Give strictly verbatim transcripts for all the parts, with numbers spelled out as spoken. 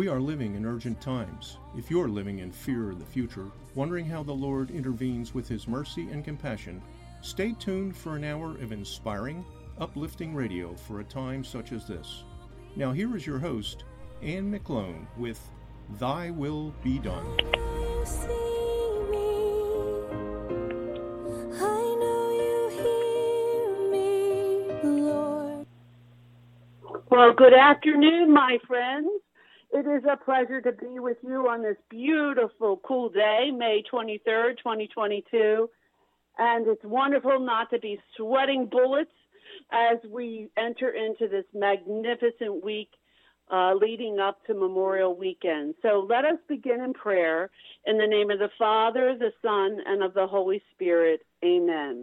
are living in urgent times. If you're living in fear of the future, wondering how the Lord intervenes with His mercy and compassion, stay tuned for an hour of inspiring, uplifting radio for a time such as this. Now here is your host, Anne McClone, with Thy Will Be Done. Well, good afternoon, my friends. It is a pleasure to be with you on this beautiful, cool day, May twenty-third, twenty twenty-two. And it's wonderful not to be sweating bullets as we enter into this magnificent week uh, leading up to Memorial Weekend. So let us begin in prayer in the name of the Father, the Son, and of the Holy Spirit. Amen.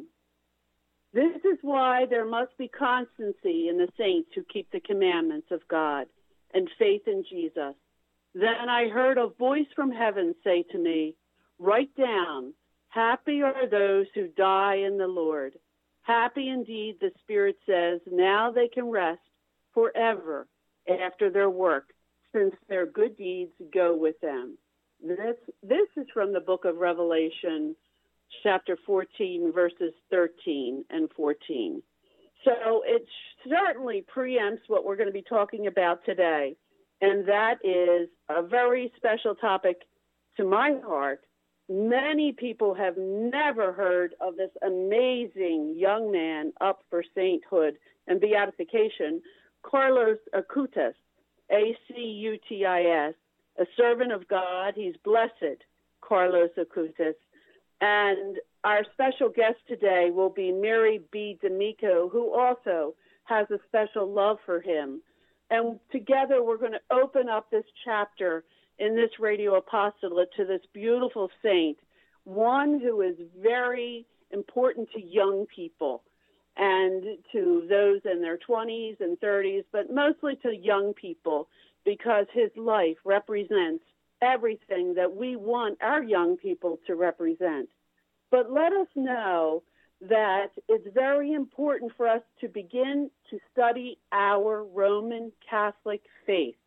This is why there must be constancy in the saints who keep the commandments of God and faith in Jesus. Then I heard a voice from heaven say to me, "Write down, happy are those who die in the Lord. Happy indeed," the Spirit says, "now they can rest forever after their work, since their good deeds go with them." This, this is from the book of Revelation, chapter fourteen, verses thirteen and fourteen. So it certainly preempts what we're going to be talking about today, and that is a very special topic to my heart. Many people have never heard of this amazing young man up for sainthood and beatification, Carlos Acutis, A C U T I S, a servant of God. He's blessed, Carlos Acutis. And our special guest today will be Mary B. D'Amico, who also has a special love for him. And together we're going to open up this chapter in this radio apostolate to this beautiful saint, one who is very important to young people and to those in their twenties and thirties, but mostly to young people, because his life represents everything that we want our young people to represent. But let us know that it's very important for us to begin to study our Roman Catholic faith,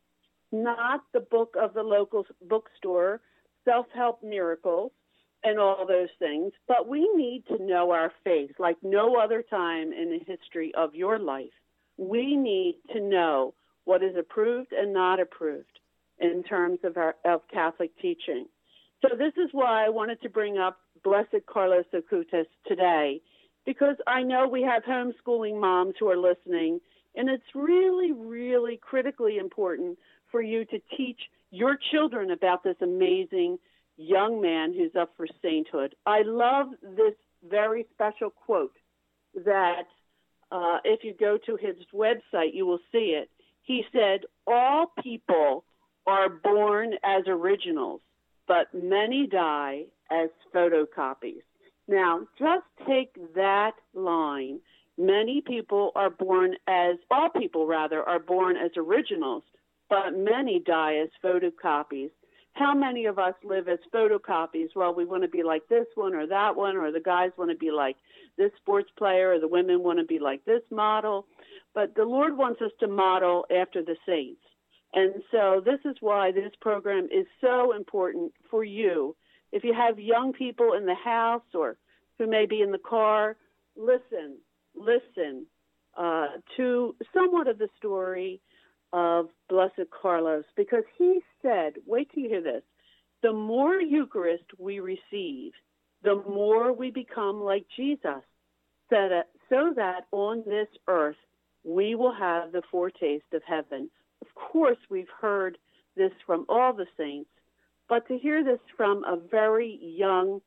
not the book of the local bookstore, self-help miracles, and all those things, but we need to know our faith like no other time in the history of your life. We need to know what is approved and not approved in terms of our of Catholic teaching. So this is why I wanted to bring up Blessed Carlos Acutis today, because I know we have homeschooling moms who are listening, and it's really, really critically important for you to teach your children about this amazing young man who's up for sainthood. I love this very special quote that uh, if you go to his website, you will see it. He said, "All people are born as originals, but many die as photocopies." Now, just take that line. Many people are born as, all people rather, are born as originals, but many die as photocopies. How many of us live as photocopies? Well, we want to be like this one or that one, or the guys want to be like this sports player, or the women want to be like this model. But the Lord wants us to model after the saints. And so this is why this program is so important for you. If you have young people in the house or who may be in the car, listen, listen uh, to somewhat of the story of Blessed Carlos, because he said, wait till you hear this, the more Eucharist we receive, the more we become like Jesus, so that, so that on this earth we will have the foretaste of heaven. Of course, we've heard this from all the saints, but to hear this from a very young,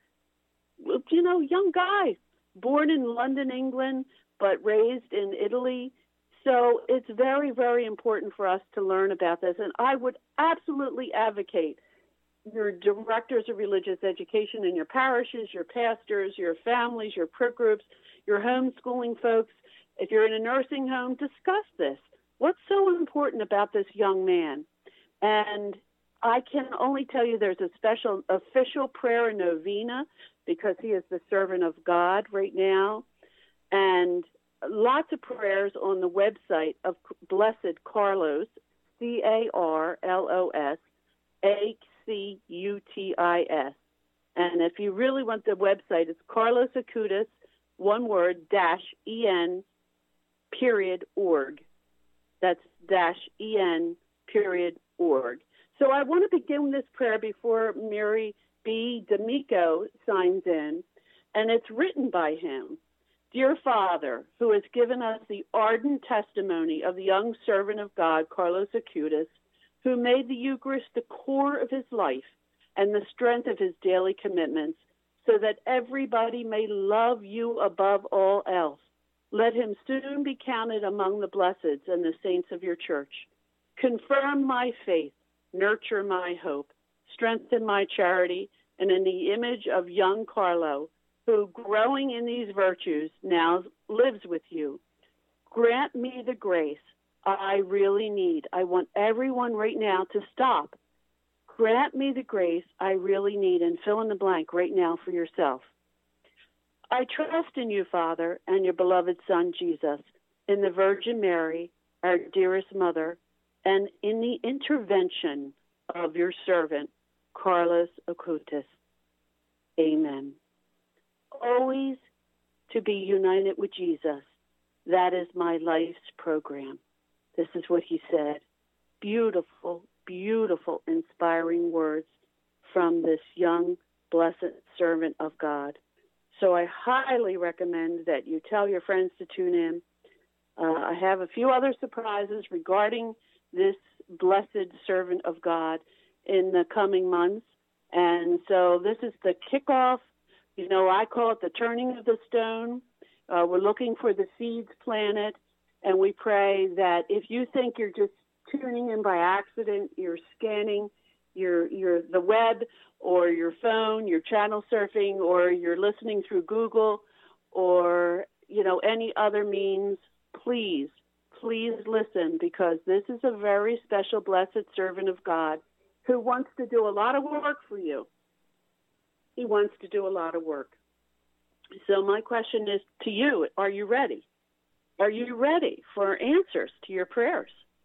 you know, young guy, born in London, England, but raised in Italy. So it's very, very important for us to learn about this. And I would absolutely advocate your directors of religious education in your parishes, your pastors, your families, your prayer groups, your homeschooling folks. If you're in a nursing home, discuss this. What's so important about this young man? And I can only tell you there's a special official prayer and novena because he is the servant of God right now. And lots of prayers on the website of Blessed Carlos, C A R L O S A C U T I S. And if you really want the website, it's Carlos Acutis, one word, dash en, period, org. That's dash en, period, org. So I want to begin this prayer before Mary B. D'Amico signs in, and it's written by him. Dear Father, who has given us the ardent testimony of the young servant of God, Carlos Acutis, who made the Eucharist the core of his life and the strength of his daily commitments, so that everybody may love you above all else. Let him soon be counted among the blesseds and the saints of your church. Confirm my faith, nurture my hope, strengthen my charity, and in the image of young Carlo, who, growing in these virtues, now lives with you. Grant me the grace I really need. I want everyone right now to stop. Grant me the grace I really need, and fill in the blank right now for yourself. I trust in you, Father, and your beloved Son, Jesus, in the Virgin Mary, our dearest mother, and in the intervention of your servant, Carlos Acutis. Amen. Always to be united with Jesus. That is my life's program. This is what he said. Beautiful, beautiful, inspiring words from this young, blessed servant of God. So I highly recommend that you tell your friends to tune in. Uh, I have a few other surprises regarding this blessed servant of God in the coming months. And so this is the kickoff. You know, I call it the turning of the stone. Uh, we're looking for the seeds planted, and we pray that if you think you're just tuning in by accident, you're scanning your your the web or your phone, you're channel surfing, or you're listening through Google, or you know any other means, please, please listen, because this is a very special, blessed servant of God who wants to do a lot of work for you. He wants to do a lot of work. So my question is to you, are you ready? Are you ready for answers to your prayers?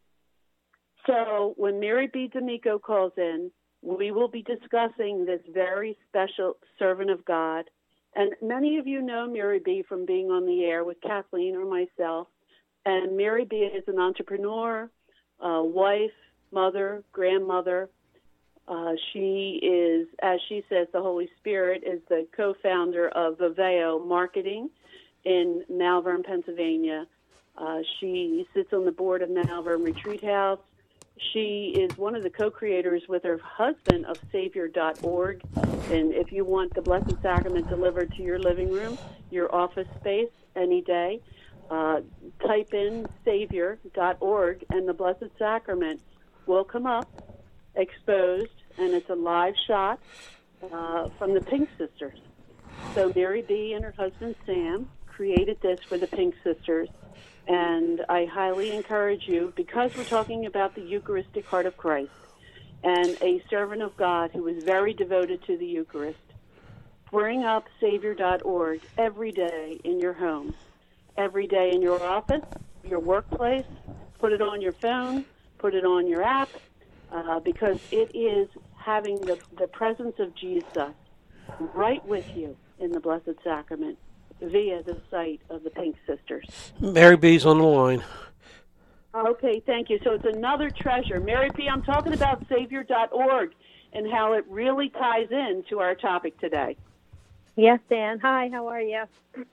So when Mary B. D'Amico calls in, we will be discussing this very special servant of God. And many of you know Mary B. from being on the air with Kathleen or myself. And Mary B. is an entrepreneur, uh, wife, mother, grandmother. Uh, she is, as she says, the Holy Spirit is the co-founder of Viveo Marketing in Malvern, Pennsylvania. Uh, she sits on the board of Malvern Retreat House. She is one of the co-creators with her husband of Savior dot org. And if you want the Blessed Sacrament delivered to your living room, your office space, any day, uh, type in Savior dot org and the Blessed Sacrament will come up, exposed, and it's a live shot uh, from the Pink Sisters. So Mary B. and her husband Sam created this for the Pink Sisters, and I highly encourage you, because we're talking about the Eucharistic heart of Christ and a servant of God who is very devoted to the Eucharist, bring up Savior dot org every day in your home, every day in your office, your workplace. Put it on your phone, put it on your app, Uh, because it is having the, the presence of Jesus right with you in the Blessed Sacrament via the site of the Pink Sisters. Mary B's on the line. Okay, thank you. So it's another treasure. Mary B., I'm talking about Savior dot org and how it really ties in to our topic today. Yes, Dan. Hi, how are you?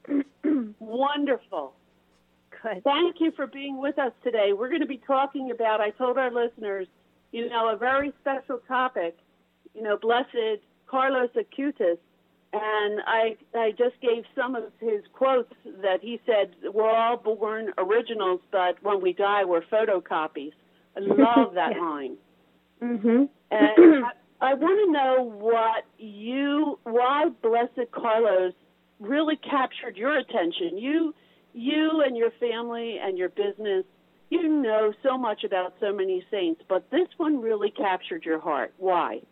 Wonderful. Good. Thank you for being with us today. We're going to be talking about, I told our listeners, you know, a very special topic, you know, Blessed Carlos Acutis. And I I just gave some of his quotes that he said, we're all born originals, but when we die, we're photocopies. I love that yeah. line. Mm-hmm. And I, I want to know what you, why Blessed Carlos really captured your attention. You, you and your family and your business, you know so much about so many saints, but this one really captured your heart. Why?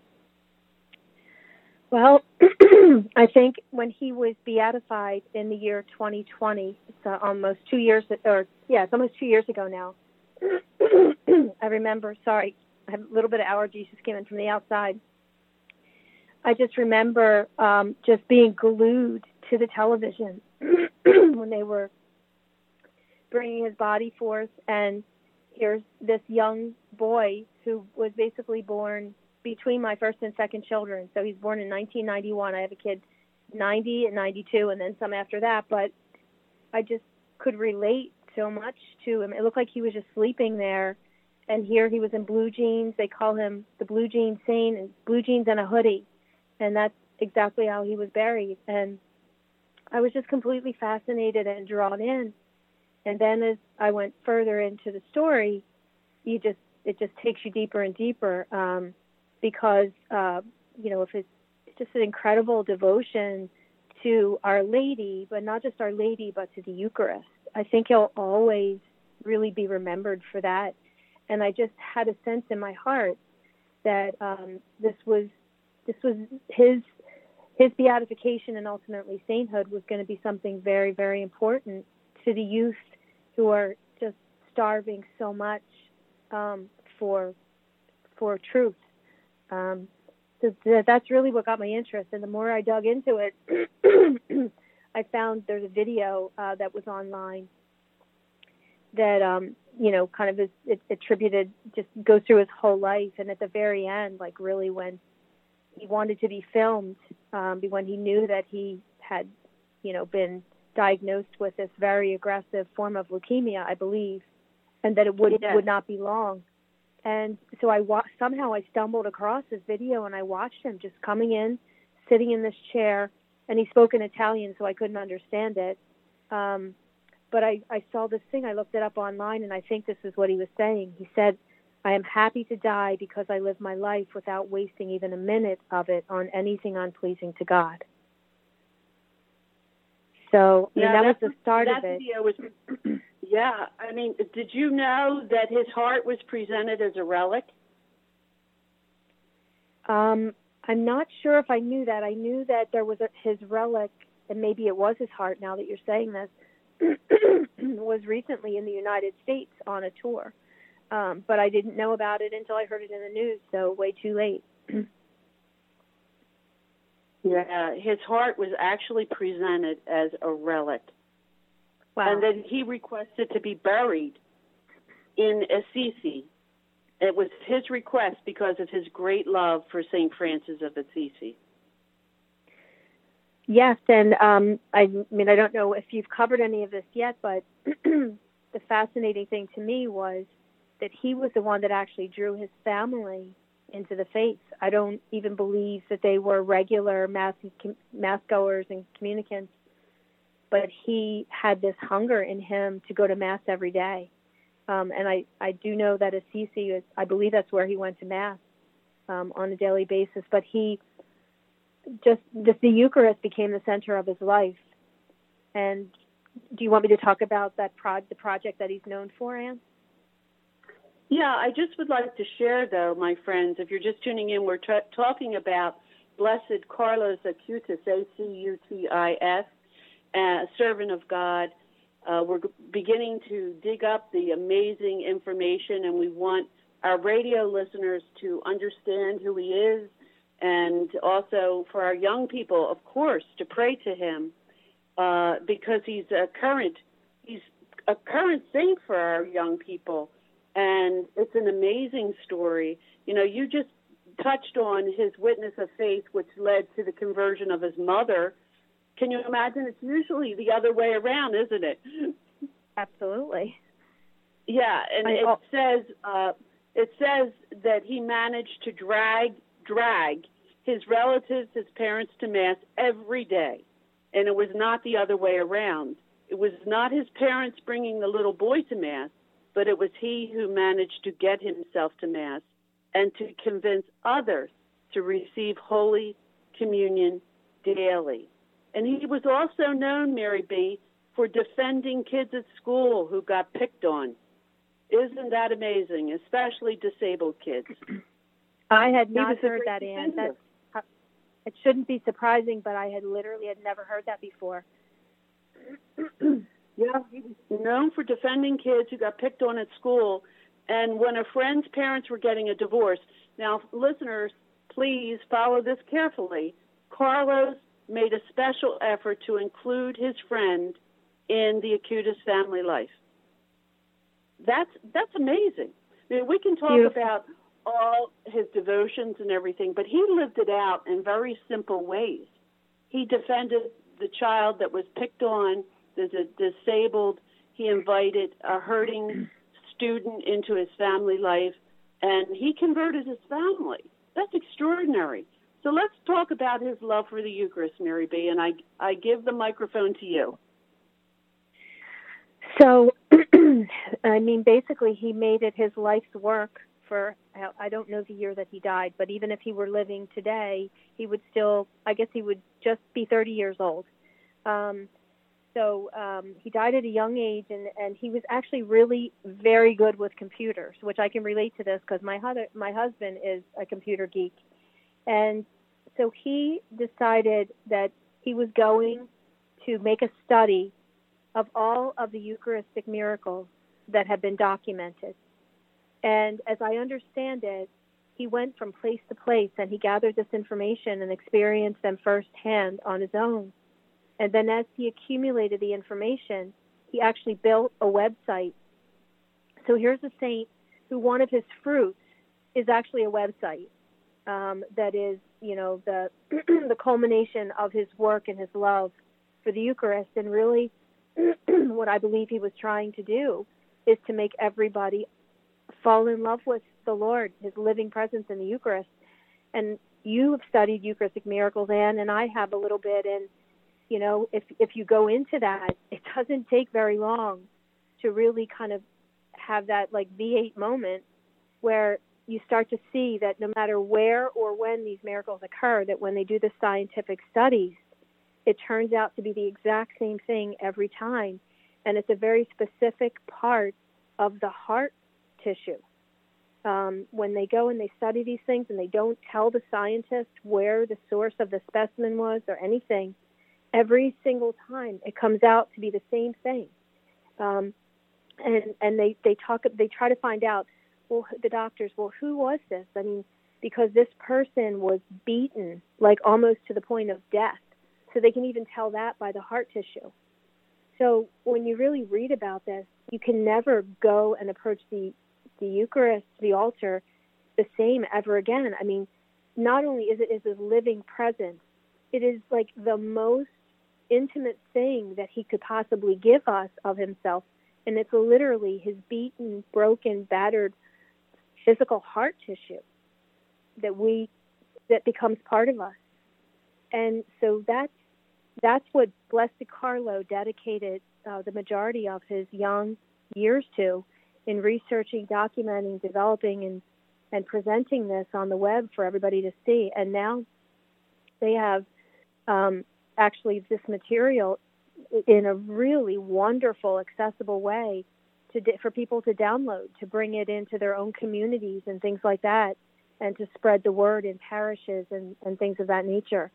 Well, I think when he was beatified in the year twenty twenty, it's uh, almost two years, or yeah, it's almost two years ago now. I remember, sorry, I have a little bit of allergies just came in from the outside. I just remember um, just being glued to the television when they were bringing his body forth. And here's this young boy who was basically born between my first and second children. So he's born in nineteen ninety-one. I have a kid ninety and ninety-two and then some after that. But I just could relate so much to him. It looked like he was just sleeping there. And here he was in blue jeans. They call him the blue jean saint, and blue jeans and a hoodie. And that's exactly how he was buried. And I was just completely fascinated and drawn in. And then as I went further into the story, you just it just takes you deeper and deeper um, because, uh, you know, if it's, it's just an incredible devotion to Our Lady, but not just Our Lady, but to the Eucharist. I think he'll always really be remembered for that. And I just had a sense in my heart that um, this was this was his his beatification and ultimately sainthood was going to be something very, very important to the youth who are just starving so much um, for for truth. Um, so th- that's really what got my interest. And the more I dug into it, I found there's a video uh, that was online that, um, you know, kind of is it, attributed, just goes through his whole life. And at the very end, like really when he wanted to be filmed, um, when he knew that he had, you know, been diagnosed with this very aggressive form of leukemia, I believe, and that it would yes. would not be long. And so I wa- somehow I stumbled across this video and I watched him just coming in, sitting in this chair, and he spoke in Italian, so I couldn't understand it. Um, but I, I saw this thing, I looked it up online, and I think this is what he was saying. He said, I am happy to die because I live my life without wasting even a minute of it on anything unpleasing to God. So I mean, now, that was the start that of it. Video was, yeah, I mean, did you know that his heart was presented as a relic? Um, I'm not sure if I knew that. I knew that there was a, his relic, and maybe it was his heart now that you're saying this, was recently in the United States on a tour. Um, but I didn't know about it until I heard it in the news, so way too late. Yeah, his heart was actually presented as a relic. Wow. And then he requested to be buried in Assisi. It was his request because of his great love for Saint Francis of Assisi. Yes, and um, I mean, I don't know if you've covered any of this yet, but the fascinating thing to me was that he was the one that actually drew his family into the faith. I don't even believe that they were regular mass mass goers and communicants, but he had this hunger in him to go to mass every day. Um, and I, I do know that Assisi is, I believe that's where he went to mass um, on a daily basis. But he just, just the Eucharist became the center of his life. And do you want me to talk about that pro- the project that he's known for, Anne? Yeah, I just would like to share, though, my friends, if you're just tuning in, we're t- talking about Blessed Carlos Acutis, A C U T I S, a servant of God. Uh, we're beginning to dig up the amazing information, and we want our radio listeners to understand who he is, and also for our young people, of course, to pray to him, uh, because he's a current, he's a current saint for our young people. And it's an amazing story. You know, you just touched on his witness of faith, which led to the conversion of his mother. Can you imagine? It's usually the other way around, isn't it? Absolutely. Yeah, and I, it oh. says uh, it says that he managed to drag drag his relatives, his parents, to Mass every day, and it was not the other way around. It was not his parents bringing the little boy to Mass, but it was he who managed to get himself to Mass and to convince others to receive Holy Communion daily. And he was also known, Mary B., for defending kids at school who got picked on. Isn't that amazing, especially disabled kids? I had not heard that, Anne. That's, it shouldn't be surprising, but I had literally had never heard that before. Yeah, he was known for defending kids who got picked on at school, And when a friend's parents were getting a divorce, now, listeners, please follow this carefully. Carlos made a special effort to include his friend in the Acutis family life. That's that's amazing. I mean, we can talk Beautiful. about all his devotions and everything, but he lived it out in very simple ways. He defended the child that was picked on, the, the disabled. He invited a hurting student into his family life, and he converted his family. That's extraordinary. So let's talk about his love for the Eucharist, Mary B., and I, I give the microphone to you. So, I mean, basically, he made it his life's work for, I don't know the year that he died, but even if he were living today, he would still, I guess he would just be thirty years old. Um, so um, he died at a young age, and, and he was actually really very good with computers, which I can relate to this because my, hu- my husband is a computer geek. And so he decided that he was going to make a study of all of the Eucharistic miracles that have been documented. And as I understand it, he went from place to place and he gathered this information and experienced them firsthand on his own. And then as he accumulated the information, he actually built a website. So here's a saint who one of his fruits is actually a website um, that is, you know, the the culmination of his work and his love for the Eucharist. And really what I believe he was trying to do is to make everybody fall in love with the Lord, his living presence in the Eucharist. And you have studied Eucharistic miracles, Anne, and I have a little bit. And, you know, if if you go into that, it doesn't take very long to really kind of have that like V eight moment where you start to see that no matter where or when these miracles occur, that when they do the scientific studies, it turns out to be the exact same thing every time. And it's a very specific part of the heart tissue. Um, when they go and they study these things and they don't tell the scientist where the source of the specimen was or anything, every single time it comes out to be the same thing. Um, and and they, they talk, they try to find out, well, the doctors, well, who was this? I mean, because this person was beaten, like almost to the point of death. So they can even tell that by the heart tissue. So when you really read about this, you can never go and approach the, the Eucharist, the altar, the same ever again. I mean, not only is it is his living presence, it is like the most intimate thing that he could possibly give us of himself. And it's literally his beaten, broken, battered physical heart tissue that we that becomes part of us. And so that's that's what Blessed Carlo dedicated uh, the majority of his young years to, in researching, documenting, developing, and and presenting this on the web for everybody to see. And now they have um, actually this material in a really wonderful, accessible way to for people to download, to bring it into their own communities and things like that, and to spread the word in parishes and, and things of that nature.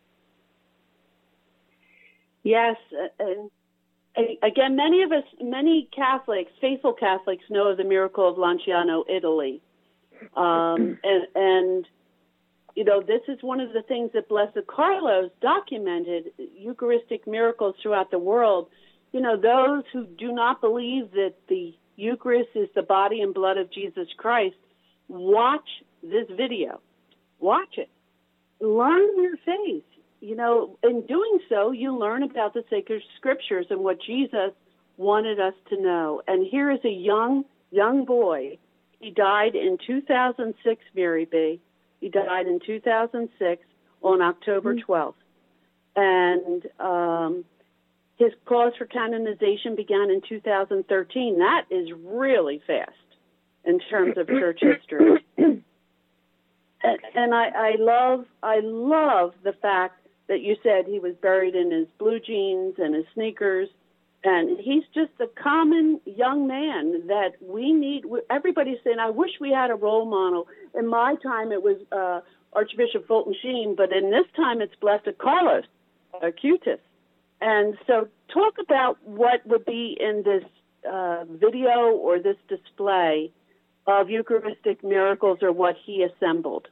Yes. Uh, again, many of us, many Catholics, faithful Catholics, know of the miracle of Lanciano, Italy. Um, and, and, you know, this is one of the things that Blessed Carlos documented, Eucharistic miracles throughout the world. You know, those who do not believe that the Eucharist is the body and blood of Jesus Christ, watch this video. Watch it. Learn your faith. You know, in doing so, you learn about the sacred scriptures and what Jesus wanted us to know. And here is a young, young boy. He died in two thousand six, Mary B. He died in two thousand six on October twelfth. And um, his cause for canonization began in two thousand thirteen. That is really fast in terms of church history. And, and I, I love, I love the fact that you said he was buried in his blue jeans and his sneakers, and he's just a common young man that we need. Everybody's saying, I wish we had a role model. In my time, it was uh, Archbishop Fulton Sheen, but in this time, it's Blessed Carlos Acutis. And so talk about what would be in this uh, video or this display of Eucharistic miracles or what he assembled?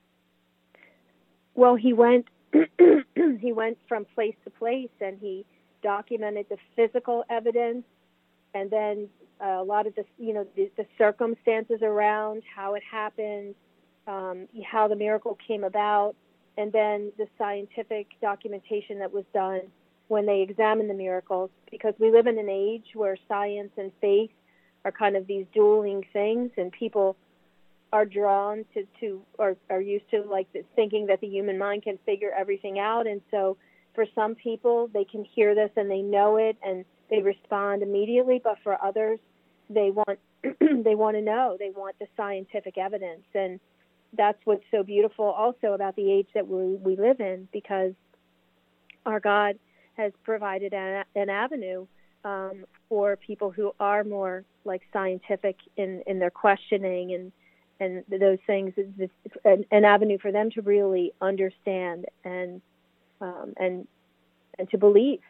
Well, he went he went from place to place, and he documented the physical evidence, and then uh, a lot of the you know the, the circumstances around how it happened, um, how the miracle came about, and then the scientific documentation that was done when they examined the miracles. Because we live in an age where science and faith are kind of these dueling things, and people are drawn to, to or are used to like thinking that the human mind can figure everything out. And so for some people, they can hear this and they know it and they respond immediately. But for others, they want they want to know. They want the scientific evidence. And that's what's so beautiful also about the age that we, we live in, because our God has provided an, an avenue um, for people who are more like scientific in, in their questioning and and those things, is an, an avenue for them to really understand and um, and and to believe.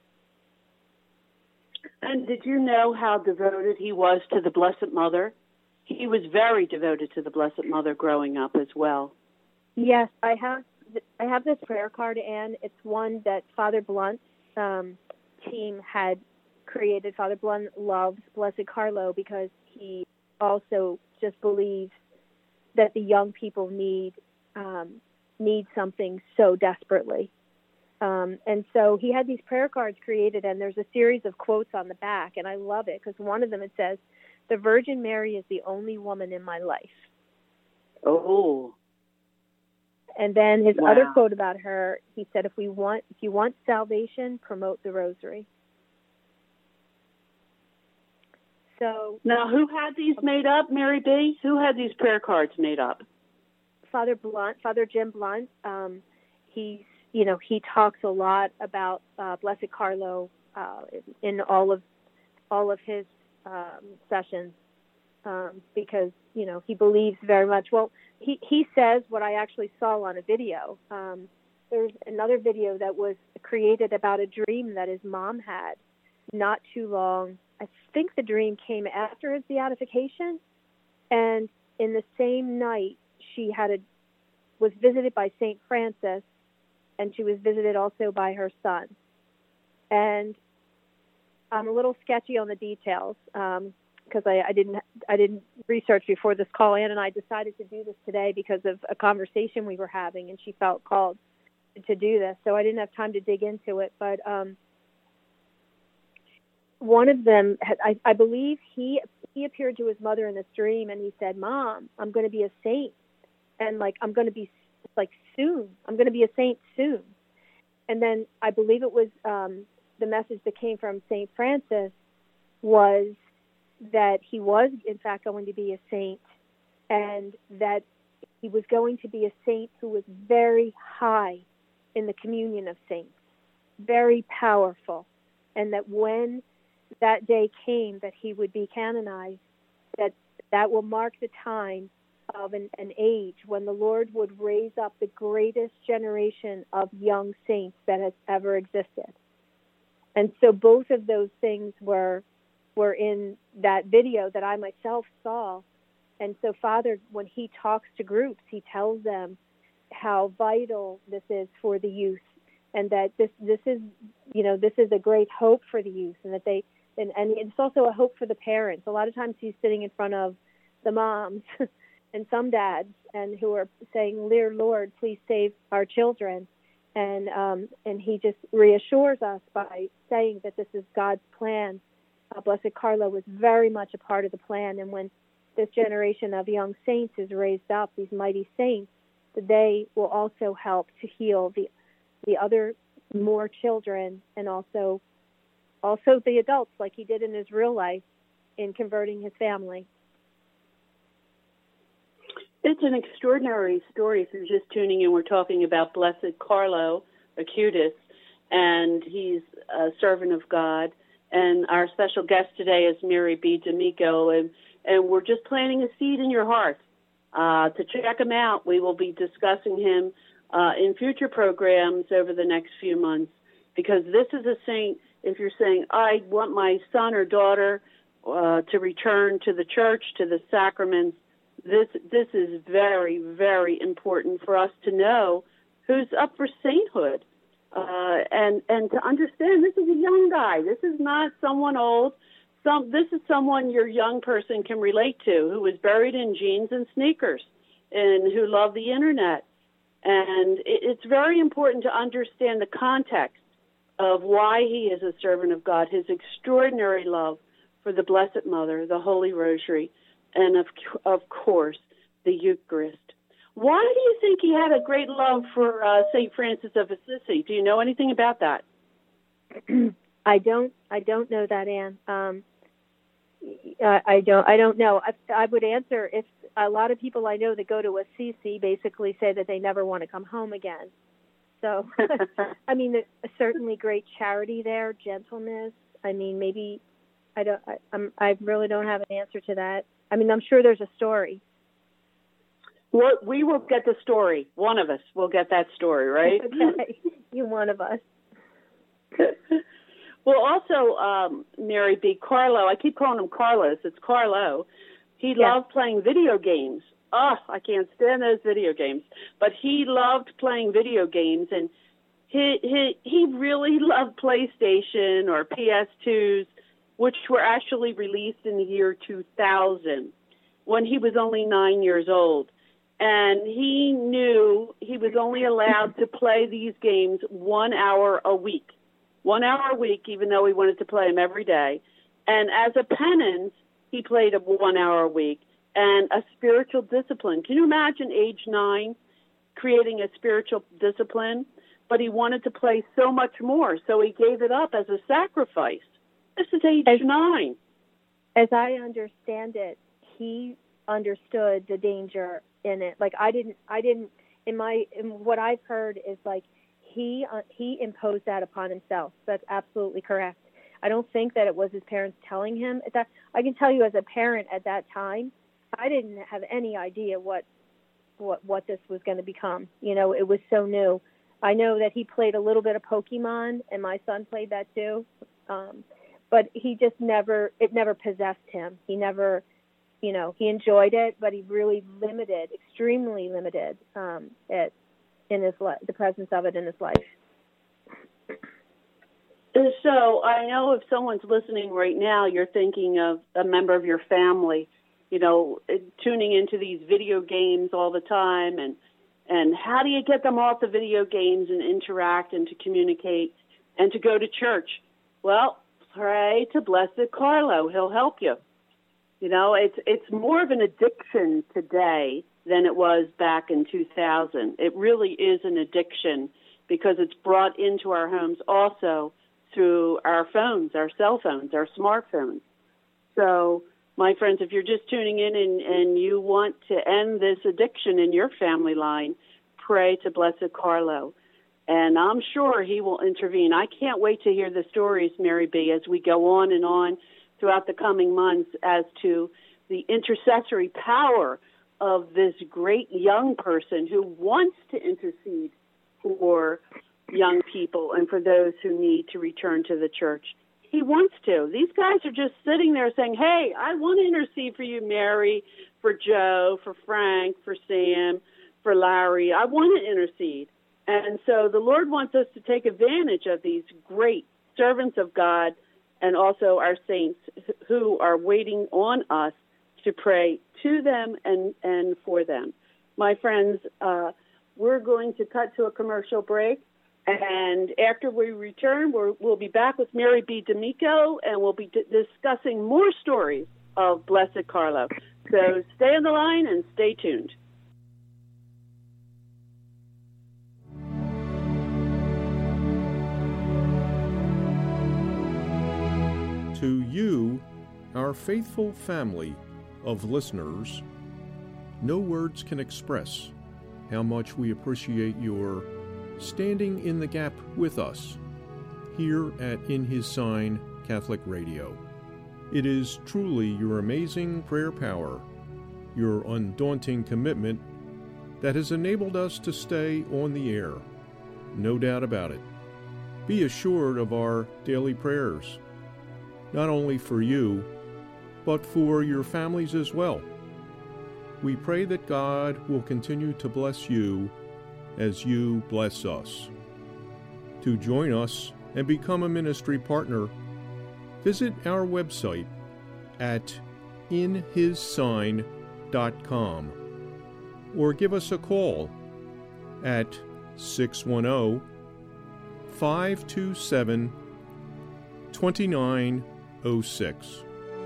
And did you know how devoted he was to the Blessed Mother? He was very devoted to the Blessed Mother growing up as well. Yes, I have. I have this prayer card, Anne. It's one that Father Blunt's um, team had created. Father Blunt loves Blessed Carlo because he also just believes that the young people need um, need something so desperately. Um, and so he had these prayer cards created, and there's a series of quotes on the back, and I love it because one of them, it says, "The Virgin Mary is the only woman in my life." Oh. And then his Wow. other quote about her, he said, if we want, if you want salvation, promote the rosary. So now, who had these made up, Mary B? Who had these prayer cards made up? Father Blunt, Father Jim Blunt. Um, he's, you know, he talks a lot about uh, Blessed Carlo uh, in all of all of his um, sessions um, because you know he believes very much. Well, he he says what I actually saw on a video. Um, there's another video that was created about a dream that his mom had not too long. I think the dream came after his beatification, and in the same night she had a was visited by Saint Francis, and she was visited also by her son. And I'm a little sketchy on the details because um, I, I didn't I didn't research before this call. Ann and I decided to do this today because of a conversation we were having, and she felt called to do this, so I didn't have time to dig into it. But um, one of them, had, I, I believe he he appeared to his mother in this dream, and he said, "Mom, I'm going to be a saint, and like I'm going to be like soon. I'm going to be a saint soon." And then I believe it was um, the message that came from Saint Francis was that he was in fact going to be a saint, and that he was going to be a saint who was very high in the communion of saints, very powerful, and that when that day came that he would be canonized, that that will mark the time of an, an age when the Lord would raise up the greatest generation of young saints that has ever existed. And so both of those things were were in that video that I myself saw. And so Father, when he talks to groups, he tells them how vital this is for the youth, and that this this is you know this is a great hope for the youth, and that they and, and it's also a hope for the parents. A lot of times he's sitting in front of the moms and some dads, and who are saying, "Dear Lord, please save our children," and um, and he just reassures us by saying that this is God's plan. Uh, Blessed Carlo was very much a part of the plan, and when this generation of young saints is raised up, these mighty saints, that they will also help to heal the the other more children, and also also the adults, like he did in his real life in converting his family. It's an extraordinary story. If you're just tuning in, we're talking about Blessed Carlo Acutis, and he's a servant of God. And our special guest today is Mary B. D'Amico, and, and we're just planting a seed in your heart uh, to check him out. We will be discussing him uh, in future programs over the next few months, because this is a saint. If you're saying, I want my son or daughter uh, to return to the church, to the sacraments. This this is very, very important for us to know who's up for sainthood, uh, and and to understand this is a young guy. This is not someone old. Some this is someone your young person can relate to, who was buried in jeans and sneakers, and who loved the internet. And it, it's very important to understand the context of why he is a servant of God, his extraordinary love for the Blessed Mother, the Holy Rosary, and of of course, the Eucharist. Why do you think he had a great love for uh, Saint Francis of Assisi? Do you know anything about that? I don't. I don't know that, Anne. Um, I, I don't. I don't know. I, I would answer if a lot of people I know that go to Assisi basically say that they never want to come home again. So, I mean, there's certainly great charity there, gentleness. I mean, maybe I don't. I, I'm, I really don't have an answer to that. I mean, I'm sure there's a story. Well, we will get the story. One of us will get that story, right? Okay, you one of us. Well, also, um, Mary B. Carlo, I keep calling him Carlos. It's Carlo. He Yeah. loved playing video games. Oh, I can't stand those video games. But he loved playing video games, and he he he really loved PlayStation or P S twos, which were actually released in the year two thousand, when he was only nine years old. And he knew he was only allowed to play these games one hour a week. One hour a week, even though he wanted to play them every day. And as a penance, he played a one hour a week. And a spiritual discipline. Can you imagine age nine creating a spiritual discipline? But he wanted to play so much more, so he gave it up as a sacrifice. This is age as, nine. As I understand it, he understood the danger in it. Like I didn't, I didn't. In my, in what I've heard is like he uh, he imposed that upon himself. That's absolutely correct. I don't think that it was his parents telling him at that. I can tell you, as a parent at that time, I didn't have any idea what what what this was going to become. You know, it was so new. I know that he played a little bit of Pokemon, and my son played that too. Um, but he just never, it never possessed him. He never, you know, he enjoyed it, but he really limited, extremely limited um, it in his life, the presence of it in his life. So I know if someone's listening right now, you're thinking of a member of your family, you know, tuning into these video games all the time, and and how do you get them off the video games and interact and to communicate and to go to church? Well, pray to Blessed Carlo. He'll help you. You know, it's it's more of an addiction today than it was back in two thousand. It really is an addiction because it's brought into our homes also through our phones, our cell phones, our smartphones. So, my friends, if you're just tuning in and, and you want to end this addiction in your family line, pray to Blessed Carlo. And I'm sure he will intervene. I can't wait to hear the stories, Mary B., as we go on and on throughout the coming months as to the intercessory power of this great young person who wants to intercede for young people and for those who need to return to the church. He wants to. These guys are just sitting there saying, hey, I want to intercede for you, Mary, for Joe, for Frank, for Sam, for Larry. I want to intercede. And so the Lord wants us to take advantage of these great servants of God and also our saints who are waiting on us to pray to them and, and for them. My friends, uh, we're going to cut to a commercial break. And after we return, we're, we'll be back with Mary B. D'Amico, and we'll be d- discussing more stories of Blessed Carlo. So stay on the line and stay tuned. To you, our faithful family of listeners, no words can express how much we appreciate your standing in the gap with us here at In His Sign Catholic Radio. It is truly your amazing prayer power, your undaunting commitment that has enabled us to stay on the air. No doubt about it. Be assured of our daily prayers, not only for you, but for your families as well. We pray that God will continue to bless you as you bless us. To join us and become a ministry partner, visit our website at in his sign dot com or give us a call at six one zero, five two seven, two nine zero six.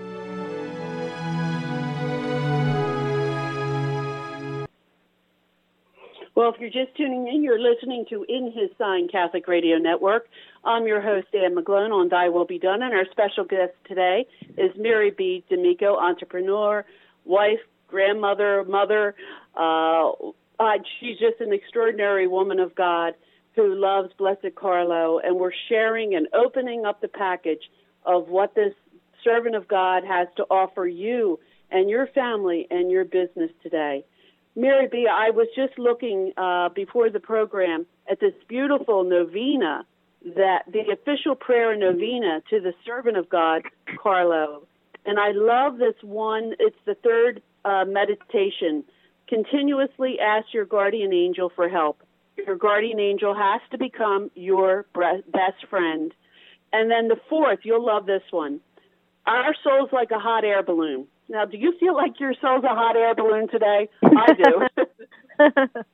Well, if you're just tuning in, you're listening to In His Sign Catholic Radio Network. I'm your host, Dan McGlone, on Thy Will Be Done, and our special guest today is Mary B. D'Amico, entrepreneur, wife, grandmother, mother. Uh, uh, she's just an extraordinary woman of God who loves Blessed Carlo, and we're sharing and opening up the package of what this servant of God has to offer you and your family and your business today. Mary B., I was just looking uh, before the program at this beautiful novena, that the official prayer novena to the servant of God, Carlo. And I love this one. It's the third uh, meditation. Continuously ask your guardian angel for help. Your guardian angel has to become your best friend. And then the fourth, you'll love this one. Our soul's like a hot air balloon. Now, do you feel like your soul's a hot air balloon today? I do.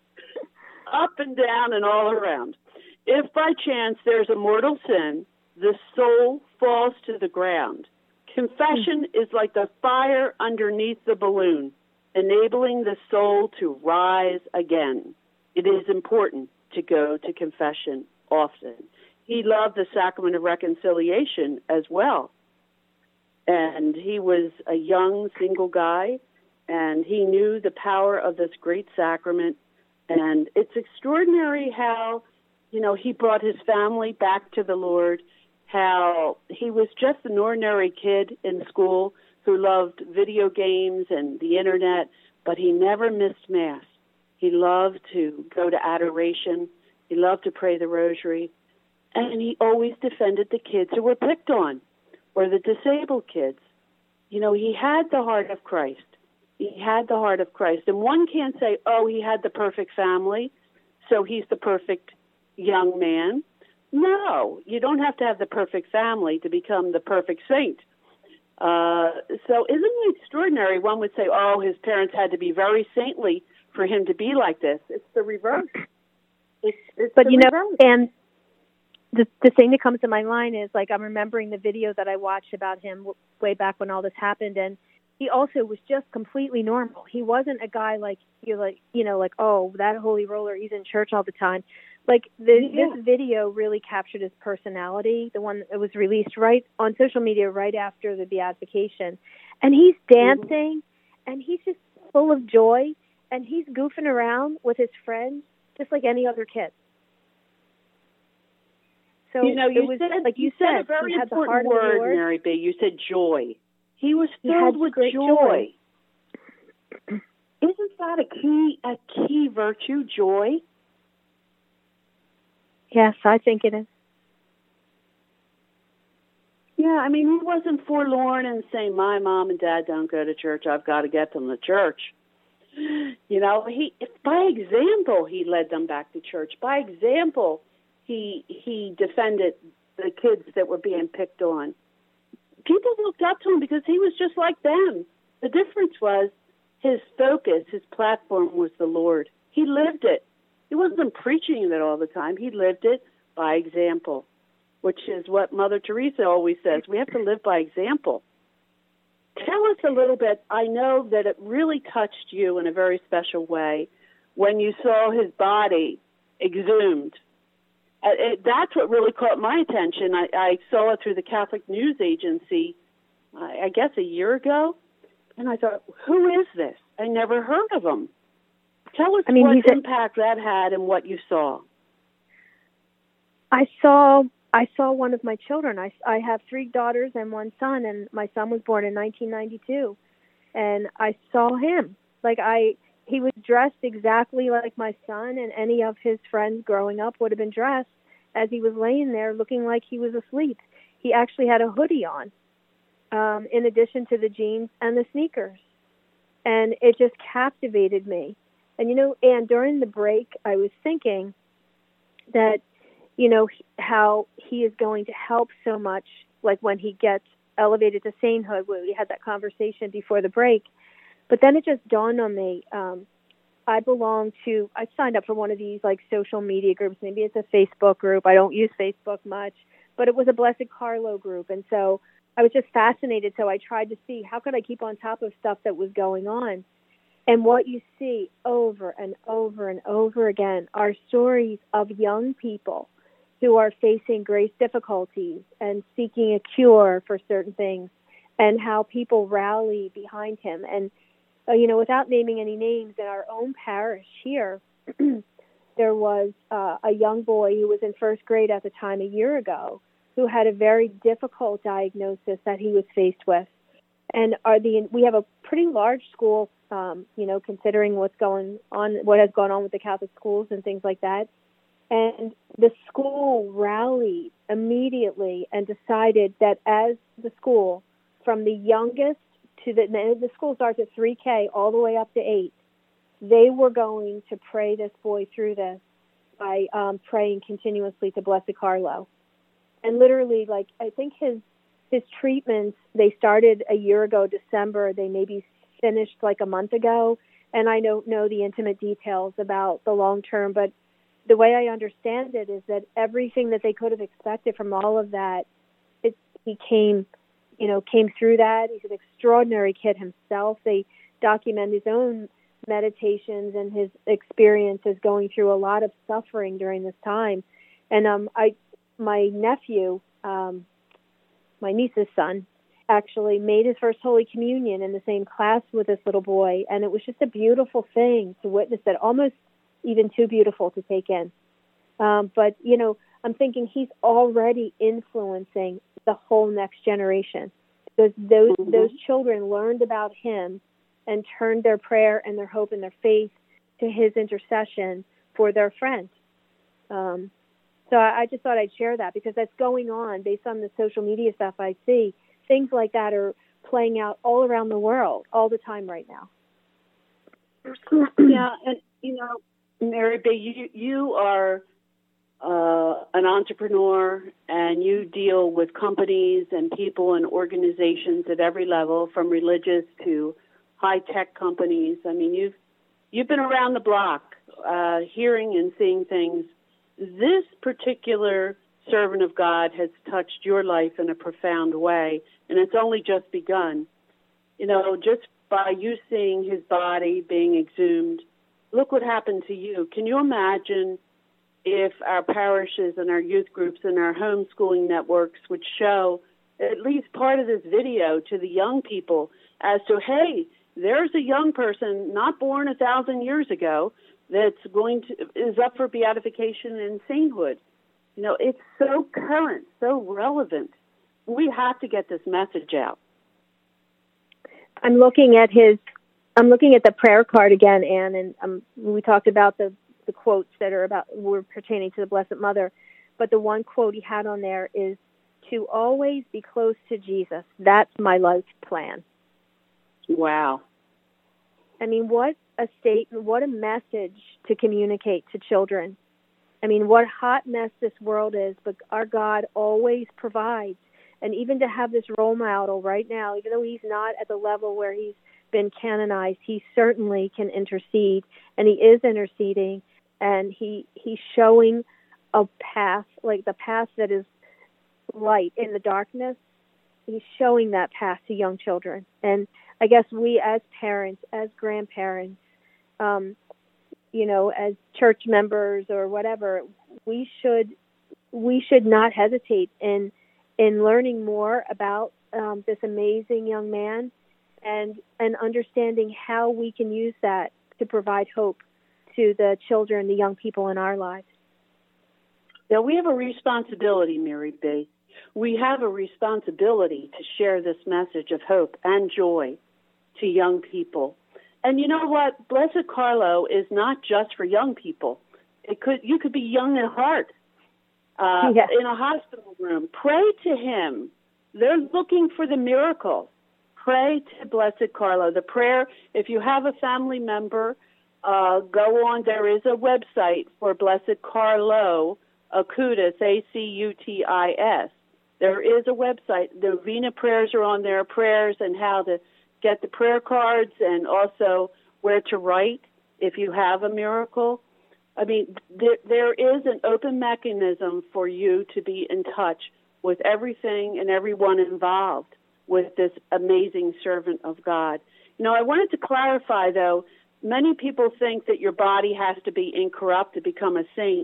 Up and down and all around. If by chance there's a mortal sin, the soul falls to the ground. Confession is like the fire underneath the balloon, enabling the soul to rise again. It is important to go to confession often. He loved the sacrament of reconciliation as well. And he was a young single guy, and he knew the power of this great sacrament. And it's extraordinary how, you know, he brought his family back to the Lord, how he was just an ordinary kid in school who loved video games and the internet, but he never missed Mass. He loved to go to adoration. He loved to pray the rosary. And he always defended the kids who were picked on, or the disabled kids. You know, he had the heart of Christ. He had the heart of Christ. And one can't say, oh, he had the perfect family, so he's the perfect young man. No, you don't have to have the perfect family to become the perfect saint. Uh, so isn't it extraordinary? One would say, oh, his parents had to be very saintly for him to be like this. It's the reverse. It's, it's but, the you know, reverse. and the the thing that comes to my mind is, like, I'm remembering the video that I watched about him w- way back when all this happened, and he also was just completely normal. He wasn't a guy like, you're like, you know, like, oh, that holy roller, he's in church all the time. Like, the, Yeah. this video really captured his personality, the one that was released right on social media right after the beatification. And he's dancing, mm-hmm. and he's just full of joy, and he's goofing around with his friends just like any other kid. So you know, you it was, said, like you, you said, said, a very he had important the heart word, of the Lord. Mary B. You said joy. He was He filled had with great joy. joy. Isn't that a key, a key virtue, joy? Yes, I think it is. Yeah, I mean, he wasn't forlorn and saying, my mom and dad don't go to church, I've got to get them to church. You know, he by example, he led them back to church. By example, he he defended the kids that were being picked on. People looked up to him because he was just like them. The difference was his focus, his platform was the Lord. He lived it. He wasn't preaching it all the time. He lived it by example, which is what Mother Teresa always says. We have to live by example. Tell us a little bit. I know that it really touched you in a very special way when you saw his body exhumed. Uh, it, that's what really caught my attention. I, I saw it through the Catholic News Agency, I, I guess a year ago, and I thought, who is this? I never heard of him. Tell us I mean, what he's a- impact that had and what you saw. I saw I saw one of my children. I, I have three daughters and one son, and my son was born in nineteen ninety-two. And I saw him. Like, I, he was dressed exactly like my son and any of his friends growing up would have been dressed, as he was laying there looking like he was asleep. He actually had a hoodie on. um, in addition to the jeans and the sneakers. And it just captivated me. And, you know, and during the break, I was thinking that, you know, how he is going to help so much, like when he gets elevated to sainthood. We had that conversation before the break. But then it just dawned on me, um, I belong to, I signed up for one of these like social media groups. Maybe it's a Facebook group. I don't use Facebook much, but it was a Blessed Carlo group. And so I was just fascinated. So I tried to see how could I keep on top of stuff that was going on. And what you see over and over and over again are stories of young people who are facing great difficulties and seeking a cure for certain things, and how people rally behind him. And, uh, you know, without naming any names, in our own parish here, there was uh, a young boy who was in first grade at the time a year ago who had a very difficult diagnosis that he was faced with. And are the we have a pretty large school, um, you know, considering what's going on, what has gone on with the Catholic schools and things like that. And the school rallied immediately and decided that as the school, from the youngest to the the school starts at three K all the way up to eight, they were going to pray this boy through this by um, praying continuously to Blessed Carlo. And literally, like, I think his his treatments, they started a year ago, December. They maybe finished like a month ago. And I don't know the intimate details about the long term, but the way I understand it is that everything that they could have expected from all of that, it, he came, you know, came through that. He's an extraordinary kid himself. They document his own meditations and his experiences going through a lot of suffering during this time. And um, I, my nephew, um, my niece's son, actually made his first Holy Communion in the same class with this little boy. And it was just a beautiful thing to witness that, almost even too beautiful to take in. Um, but, you know, I'm thinking he's already influencing the whole next generation, because those, mm-hmm. those children learned about him and turned their prayer and their hope and their faith to his intercession for their friend. Um, so I, I just thought I'd share that, because that's going on based on the social media stuff I see. Things like that are playing out all around the world all the time right now. Yeah, and, you know, Mary B., you, you are uh, an entrepreneur, and you deal with companies and people and organizations at every level, from religious to high-tech companies. I mean, you've you've been around the block, uh, hearing and seeing things. This particular servant of God has touched your life in a profound way, and it's only just begun. You know, just by you seeing his body being exhumed, look what happened to you. Can you imagine if our parishes and our youth groups and our homeschooling networks would show at least part of this video to the young people as to, hey, there's a young person not born a thousand years ago that's going to is up for beatification and sainthood. You know, it's so current, so relevant. We have to get this message out. I'm looking at his, I'm looking at the prayer card again, Anne, and um, we talked about the, the quotes that are about were pertaining to the Blessed Mother, but the one quote he had on there is, "To always be close to Jesus. That's my life plan." Wow. I mean, what a statement, what a message to communicate to children. I mean, what a hot mess this world is, but our God always provides. And even to have this role model right now, even though he's not at the level where he's been canonized, he certainly can intercede, and he is interceding, and he he's showing a path, like the path that is light in the darkness. He's showing that path to young children. And I guess we as parents, as grandparents, um, you know, as church members or whatever, we should we should not hesitate in in learning more about um, this amazing young man, and and understanding how we can use that to provide hope to the children, the young people in our lives. Now, we have a responsibility, Mary B. We have a responsibility to share this message of hope and joy to young people. And you know what? Blessed Carlo is not just for young people. It could you could be young at heart, uh, yes. in a hospital room. Pray to him they're looking for the miracle. Pray to Blessed Carlo. The prayer, if you have a family member, uh, go on. There is a website for Blessed Carlo Acutis, A C U T I S. There is a website. The Novena prayers are on there, prayers and how to get the prayer cards, and also where to write if you have a miracle. I mean, there, there is an open mechanism for you to be in touch with everything and everyone involved with this amazing servant of God. You know, I wanted to clarify, though, many people think that your body has to be incorrupt to become a saint.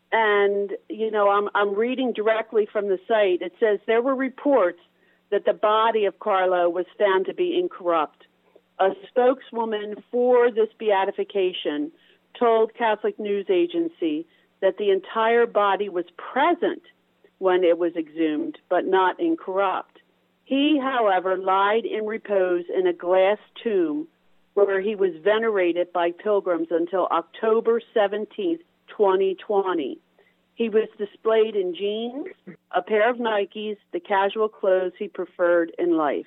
And, you know, I'm, I'm reading directly from the site. It says there were reports that the body of Carlo was found to be incorrupt. A spokeswoman for this beatification told Catholic News Agency that the entire body was present when it was exhumed, but not incorrupt. He, however, lied in repose in a glass tomb where he was venerated by pilgrims until October seventeenth, twenty twenty. He was displayed in jeans, a pair of Nikes, the casual clothes he preferred in life.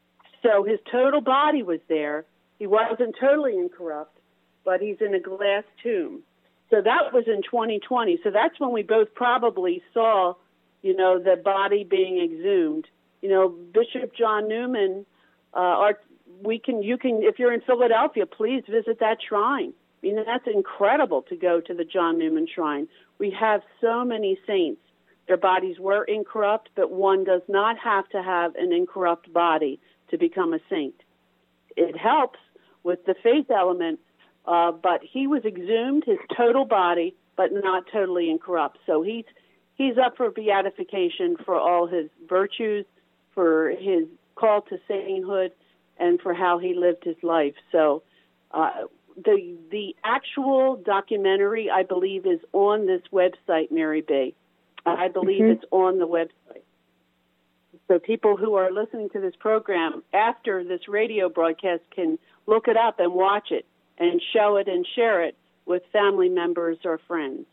So his total body was there. He wasn't totally incorrupt, but he's in a glass tomb. So that was in twenty twenty. So that's when we both probably saw, you know, the body being exhumed. You know, Bishop John Newman, uh, our, we can, you can, if you're in Philadelphia, please visit that shrine. I mean, that's incredible to go to the John Newman Shrine. We have so many saints. Their bodies were incorrupt, but one does not have to have an incorrupt body to become a saint. It helps with the faith element, uh, but he was exhumed, his total body, but not totally incorrupt. So he's he's up for beatification for all his virtues, for his call to sainthood, and for how he lived his life. So uh, the the actual documentary, I believe, is on this website, Mary B. I believe mm-hmm. it's on the website. So people who are listening to this program after this radio broadcast can look it up and watch it and show it and share it with family members or friends.